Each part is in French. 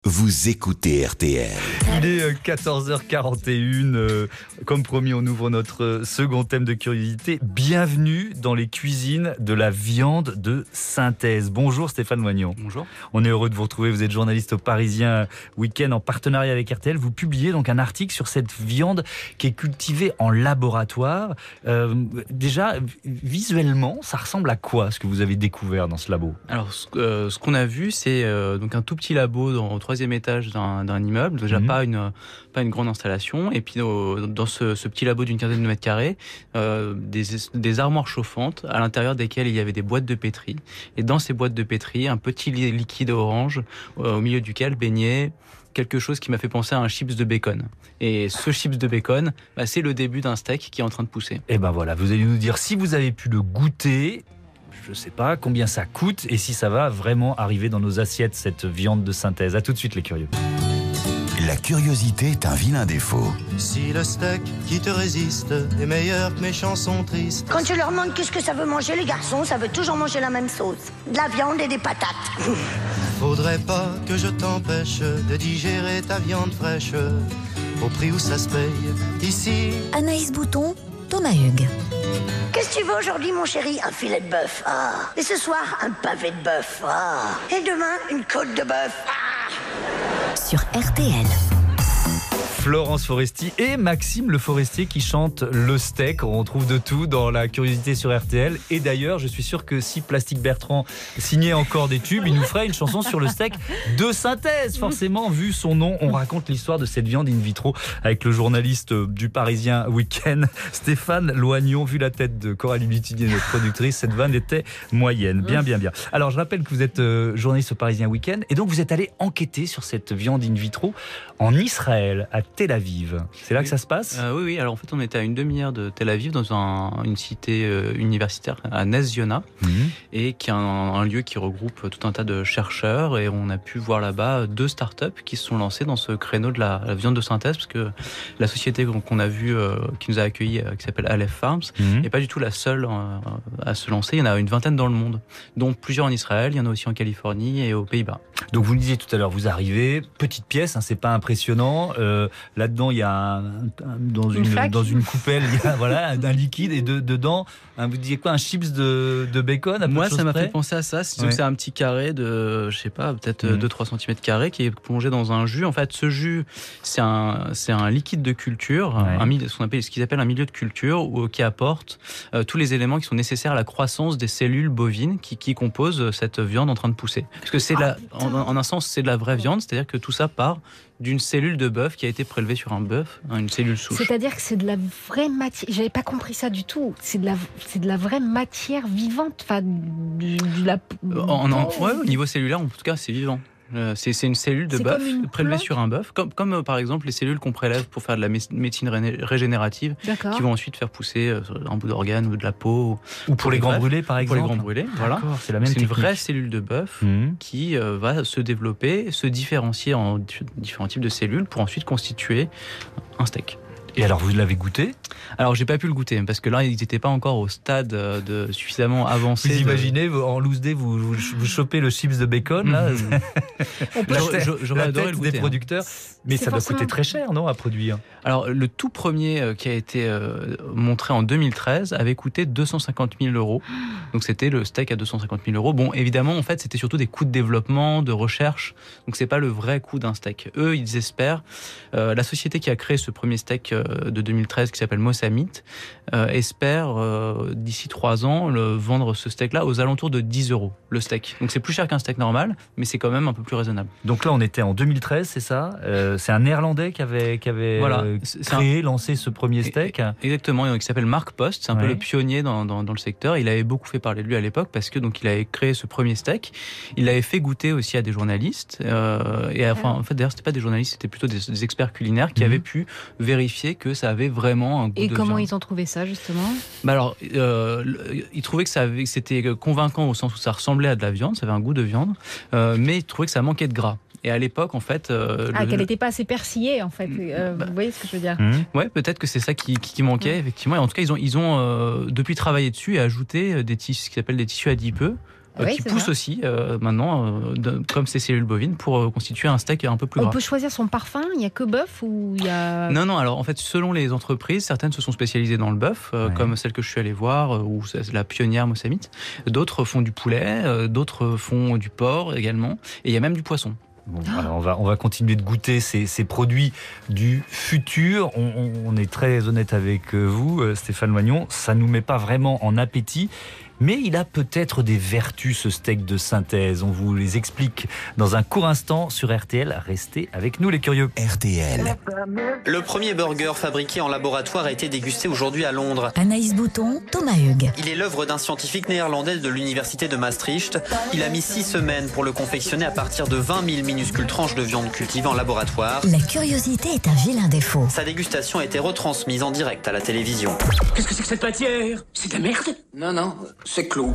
Vous écoutez RTL. Il est 14h41. Comme promis, on ouvre notre second thème de curiosité. Bienvenue dans les cuisines de la viande de synthèse. Bonjour Stéphane Moignon. Bonjour. On est heureux de vous retrouver. Vous êtes journaliste au Parisien Week-end en partenariat avec RTL. Vous publiez donc un article sur cette viande qui est cultivée en laboratoire. Déjà, visuellement, ça ressemble à quoi ce que vous avez découvert dans ce labo ? Alors, ce qu'on a vu, c'est donc un tout petit labo au troisième étage d'un immeuble. Déjà pas une grande installation. Et puis dans ce petit labo d'une quinzaine de mètres carrés, des armoires chauffantes à l'intérieur desquelles il y avait des boîtes de pétri. Et dans ces boîtes de pétri, un petit liquide orange au milieu duquel baignait quelque chose qui m'a fait penser à un chips de bacon. Et ce chips de bacon, c'est le début d'un steak qui est en train de pousser. Et ben voilà, vous allez nous dire si vous avez pu le goûter. Je ne sais pas combien ça coûte et si ça va vraiment arriver dans nos assiettes, cette viande de synthèse. À tout de suite les curieux. La curiosité est un vilain défaut. Si le steak qui te résiste est meilleur que mes chansons tristes. Quand tu leur demandes qu'est-ce que ça veut manger, les garçons, ça veut toujours manger la même sauce. De la viande et des patates. Faudrait pas que je t'empêche de digérer ta viande fraîche au prix où ça se paye ici. Anaïs Bouton, Thomas Hugues. Qu'est-ce que tu veux aujourd'hui, mon chéri? Un filet de bœuf. Ah. Et ce soir, un pavé de bœuf. Ah. Et demain, une côte de bœuf. Ah. Sur RTL. Florence Foresti et Maxime Le Forestier qui chantent le steak. On trouve de tout dans la curiosité sur RTL. Et d'ailleurs, je suis sûr que si Plastique Bertrand signait encore des tubes, il nous ferait une chanson sur le steak de synthèse. Forcément, vu son nom, on raconte l'histoire de cette viande in vitro avec le journaliste du Parisien Week-end, Stéphane Loignon. Vu la tête de Coralie Lutini, notre productrice, cette vanne était moyenne. Bien. Alors, je rappelle que vous êtes journaliste au Parisien Week-end et donc vous êtes allé enquêter sur cette viande in vitro en Israël, à Tel Aviv. C'est là que ça se passe ? Oui. Alors en fait, on était à une demi-heure de Tel Aviv, dans une cité universitaire à Nes Ziona, et qui est un lieu qui regroupe tout un tas de chercheurs. Et on a pu voir là-bas 2 startups qui se sont lancées dans ce créneau de la viande de synthèse, parce que la société qu'on a vue, qui nous a accueillis, qui s'appelle Aleph Farms, n'est pas du tout la seule à se lancer. Il y en a une vingtaine dans le monde, dont plusieurs en Israël. Il y en a aussi en Californie et aux Pays-Bas. Donc vous le disiez tout à l'heure, vous arrivez, petite pièce, c'est pas impressionnant. Là-dedans, il y a dans une coupelle, il y a un liquide et dedans, vous disiez quoi, un chips de bacon? Moi, ça m'a fait penser à ça. C'est un petit carré de, je sais pas, peut-être 2-3 cm qui est plongé dans un jus. En fait, ce jus, c'est un liquide de culture, ce qu'ils appellent un milieu de culture, qui apporte tous les éléments qui sont nécessaires à la croissance des cellules bovines qui composent cette viande en train de pousser. Parce que c'est en un sens, c'est de la vraie viande, c'est-à-dire que tout ça part d'une cellule de bœuf qui a été prélevée sur un bœuf, une cellule souche. C'est-à-dire que c'est de la vraie matière. J'avais pas compris ça du tout. C'est de la vraie matière vivante. Enfin, au niveau cellulaire, en tout cas, c'est vivant. C'est une cellule de bœuf prélevée sur un bœuf, comme par exemple les cellules qu'on prélève pour faire de la médecine régénérative, qui vont ensuite faire pousser un bout d'organe ou de la peau. Ou pour les grands brûlés, par exemple. Pour les grands brûlés, voilà. C'est la même technique. Une vraie cellule de bœuf qui va se développer, se différencier en différents types de cellules pour ensuite constituer un steak. Et alors, vous l'avez goûté ? Alors, j'ai pas pu le goûter, parce que là, ils n'étaient pas encore au stade de suffisamment avancé. Vous imaginez, en loose day, vous chopez le chips de bacon, là. J'aurais adoré le goûter. Des producteurs. Mais ça doit coûter très cher, non, à produire ? Alors, le tout premier qui a été montré en 2013 avait coûté 250 000 €. Donc, c'était le steak à 250 000 €. Bon, évidemment, en fait, c'était surtout des coûts de développement, de recherche. Donc, c'est pas le vrai coût d'un steak. Eux, ils espèrent. La société qui a créé ce premier steak de 2013, qui s'appelle Mosamit, espère d'ici 3 ans vendre ce steak-là aux alentours de 10 € le steak. Donc, c'est plus cher qu'un steak normal, mais c'est quand même un peu plus raisonnable. Donc là, on était en 2013, c'est ça ? C'est un Néerlandais qui avait lancé ce premier steak. Exactement, qui s'appelle Mark Post. C'est un peu le pionnier dans le secteur. Il avait beaucoup fait parler de lui à l'époque parce que donc il avait créé ce premier steak. Il l'avait fait goûter aussi à des journalistes. En fait, d'ailleurs, c'était pas des journalistes, c'était plutôt des experts culinaires qui avaient pu vérifier que ça avait vraiment un goût de viande. Et comment ils ont trouvé ça justement ? Alors, ils trouvaient que c'était convaincant au sens où ça ressemblait à de la viande, ça avait un goût de viande, mais ils trouvaient que ça manquait de gras. Et à l'époque, en fait... qu'elle n'était pas assez persillée, en fait. Vous voyez ce que je veux dire ? Ouais, peut-être que c'est ça qui manquait, effectivement. Et en tout cas, ils ont depuis travaillé dessus et ajouté ce qu'ils appellent des tissus adipeux Oui, qui c'est poussent ça. aussi maintenant, comme ces cellules bovines, pour constituer un steak un peu plus On gras. peut choisir son parfum, il n'y a que bœuf ou il y a... Non, alors en fait, selon les entreprises, certaines se sont spécialisées dans le bœuf, comme celle que je suis allé voir, ou c'est la pionnière Mosamite. D'autres font du poulet, d'autres font du porc également, et il y a même du poisson. Bon, alors on va continuer de goûter ces produits du futur. On est très honnête avec vous, Stéphane Loignon. Ça ne nous met pas vraiment en appétit. Mais il a peut-être des vertus, ce steak de synthèse. On vous les explique dans un court instant sur RTL. Restez avec nous, les curieux. RTL. Le premier burger fabriqué en laboratoire a été dégusté aujourd'hui à Londres. Anaïs Bouton, Thomas Hugues. Il est l'œuvre d'un scientifique néerlandais de l'université de Maastricht. Il a mis 6 semaines pour le confectionner à partir de 20 000 minuscules tranches de viande cultivée en laboratoire. La curiosité est un vilain défaut. Sa dégustation a été retransmise en direct à la télévision. Qu'est-ce que c'est que cette matière? C'est de la merde? Non, c'est Cloug.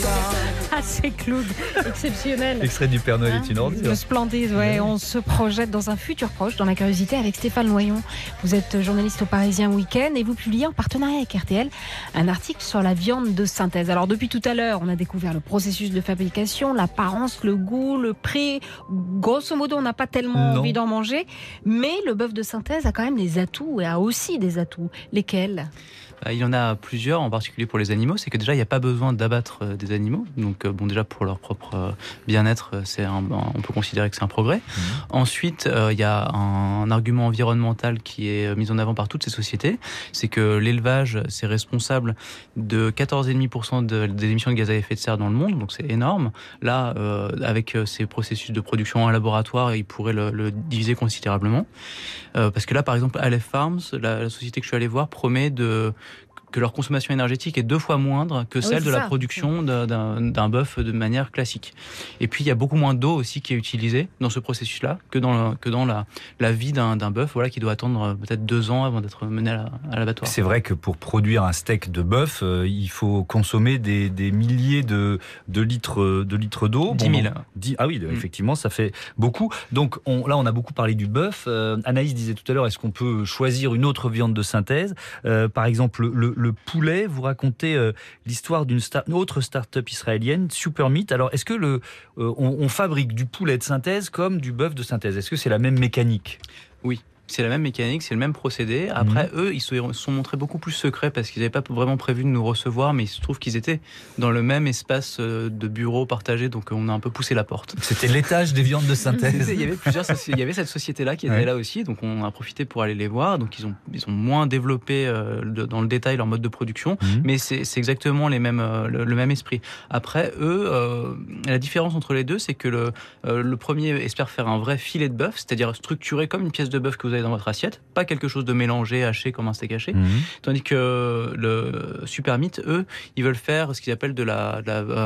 Ah, c'est Cloug, exceptionnel. Extrait du Père Noël est une Le ordure. Splendide, ouais. On se projette dans un futur proche, dans la curiosité, avec Stéphane Loignon. Vous êtes journaliste au Parisien Week-end et vous publiez en partenariat avec RTL un article sur la viande de synthèse. Alors depuis tout à l'heure, on a découvert le processus de fabrication, l'apparence, le goût, le prix. Grosso modo, on n'a pas tellement envie d'en manger, mais le bœuf de synthèse a quand même des atouts et a aussi des atouts. Lesquels ? Il y en a plusieurs, en particulier pour les animaux. C'est que déjà, il n'y a pas besoin d'abattre des animaux. Donc, déjà, pour leur propre bien-être, on peut considérer que c'est un progrès. Ensuite, il y a un argument environnemental qui est mis en avant par toutes ces sociétés. C'est que l'élevage, c'est responsable de 14,5% des émissions de gaz à effet de serre dans le monde. Donc, c'est énorme. Là, avec ces processus de production en laboratoire, ils pourraient le diviser considérablement. Parce que là, par exemple, Aleph Farms, la société que je suis allé voir, promet que leur consommation énergétique est 2 fois moindre que celle de la production d'un bœuf de manière classique. Et puis, il y a beaucoup moins d'eau aussi qui est utilisée dans ce processus-là que dans la vie d'un bœuf, qui doit attendre peut-être 2 ans avant d'être mené à l'abattoir. C'est vrai que pour produire un steak de bœuf, il faut consommer des milliers de litres d'eau. 10 000. Ah oui, effectivement, ça fait beaucoup. Donc là, on a beaucoup parlé du bœuf. Anaïs disait tout à l'heure, est-ce qu'on peut choisir une autre viande de synthèse ? Par exemple, le poulet. Vous racontez l'histoire d'une autre start-up israélienne, Supermeat. Alors, est-ce que on fabrique du poulet de synthèse comme du bœuf de synthèse ? Est-ce que c'est la même mécanique ? Oui. C'est la même mécanique, c'est le même procédé. Après, eux, ils se sont montrés beaucoup plus secrets parce qu'ils n'avaient pas vraiment prévu de nous recevoir, mais il se trouve qu'ils étaient dans le même espace de bureau partagé, donc on a un peu poussé la porte. C'était l'étage des viandes de synthèse. Il y avait cette société-là qui était là aussi, donc on a profité pour aller les voir. Donc ils ont moins développé dans le détail leur mode de production, mais c'est exactement le même esprit. Après, eux, la différence entre les deux, c'est que le premier espère faire un vrai filet de bœuf, c'est-à-dire structuré comme une pièce de bœuf que vous avez dans votre assiette, pas quelque chose de mélangé, haché comme un steak haché. Tandis que le Supermeat, eux, ils veulent faire ce qu'ils appellent de la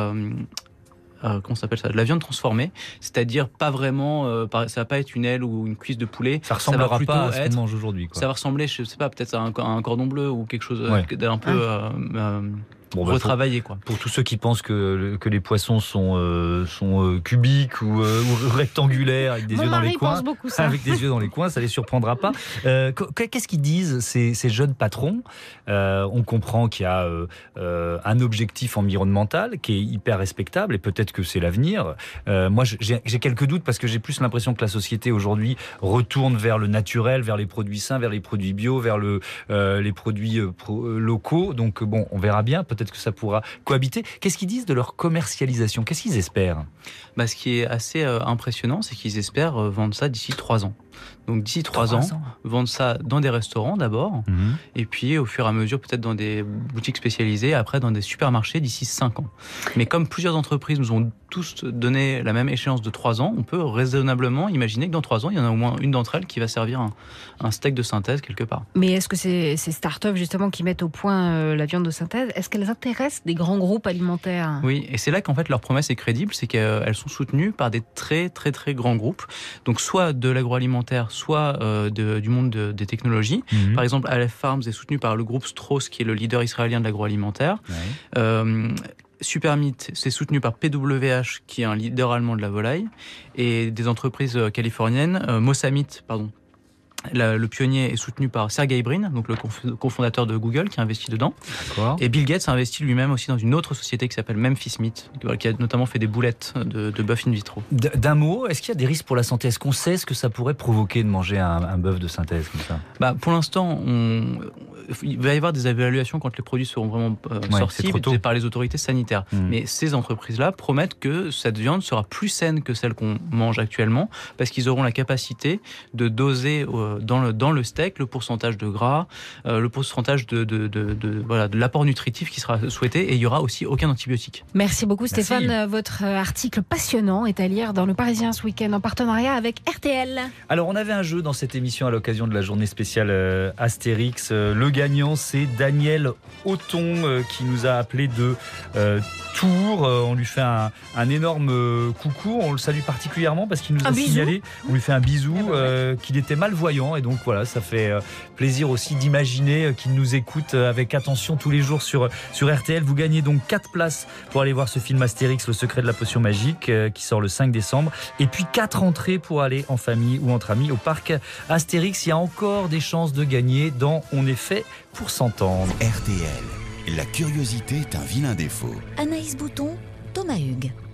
viande transformée, c'est-à-dire pas vraiment, ça va pas être une aile ou une cuisse de poulet. Ça ressemblera pas à ce qu'on mange aujourd'hui. Ça va ressembler, je sais pas, peut-être à un cordon bleu ou quelque chose d'un peu retravaillé, quoi. Pour tous ceux qui pensent que les poissons sont cubiques ou rectangulaires avec des yeux dans les coins, avec des yeux dans les coins, ça les surprendra pas. Qu'est-ce qu'ils disent ces jeunes patrons ? On comprend qu'il y a un objectif environnemental qui est hyper respectable et peut-être que c'est l'avenir. Moi, j'ai quelques doutes parce que j'ai plus l'impression que la société aujourd'hui retourne vers le naturel, vers les produits sains, vers les produits bio, vers les produits locaux. Donc bon, on verra bien. Peut-être que ça pourra cohabiter. Qu'est-ce qu'ils disent de leur commercialisation ? Qu'est-ce qu'ils espèrent ? Ce qui est assez impressionnant, c'est qu'ils espèrent vendre ça d'ici 3 ans. Donc d'ici 3 ans, vendre ça dans des restaurants d'abord, et puis au fur et à mesure peut-être dans des boutiques spécialisées, après dans des supermarchés d'ici 5 ans. Mais comme plusieurs entreprises nous ont tous donné la même échéance de 3 ans, on peut raisonnablement imaginer que dans 3 ans, il y en a au moins une d'entre elles qui va servir un steak de synthèse quelque part. Mais est-ce que ces start-up justement qui mettent au point la viande de synthèse, est-ce qu'elles intéressent des grands groupes alimentaires ? Oui, et c'est là qu'en fait leur promesse est crédible, c'est qu'elles sont soutenues par des très très très grands groupes, donc soit de l'agroalimentaire, soit du monde des technologies. Par exemple, Aleph Farms est soutenu par le groupe Strauss, qui est le leader israélien de l'agroalimentaire. Supermeat, c'est soutenu par PWH, qui est un leader allemand de la volaille, et des entreprises californiennes, Mosamite, Le pionnier est soutenu par Sergey Brin, donc le cofondateur de Google, qui a investi dedans. D'accord. Et Bill Gates a investi lui-même aussi dans une autre société qui s'appelle Memphis Meat, qui a notamment fait des boulettes de bœuf in vitro. D'un mot, est-ce qu'il y a des risques pour la santé? Est-ce qu'on sait ce que ça pourrait provoquer de manger un bœuf de synthèse comme ça? Pour l'instant, il va y avoir des évaluations quand les produits seront vraiment sortis par les autorités sanitaires. Mais ces entreprises-là promettent que cette viande sera plus saine que celle qu'on mange actuellement, parce qu'ils auront la capacité de doser dans le steak le pourcentage de gras, le pourcentage de l'apport nutritif qui sera souhaité, et il n'y aura aussi aucun antibiotique. Merci beaucoup Stéphane. Votre article passionnant est à lire dans Le Parisien ce week-end en partenariat avec RTL. Alors on avait un jeu dans cette émission à l'occasion de la journée spéciale Astérix. Le gagnant, c'est Daniel Auton qui nous a appelé de Tours. On lui fait un énorme coucou. On le salue particulièrement parce qu'il nous a signalé, on lui fait un bisou, qu'il était malvoyant, et donc voilà, ça fait plaisir aussi d'imaginer qu'il nous écoute avec attention tous les jours sur RTL. Vous gagnez donc 4 places pour aller voir ce film Astérix, Le secret de la potion magique, qui sort le 5 décembre, et puis 4 entrées pour aller en famille ou entre amis au parc Astérix. Il y a encore des chances de gagner dans On est fait pour s'entendre. RTL, la curiosité est un vilain défaut. Anaïs Bouton, Thomas Hugues.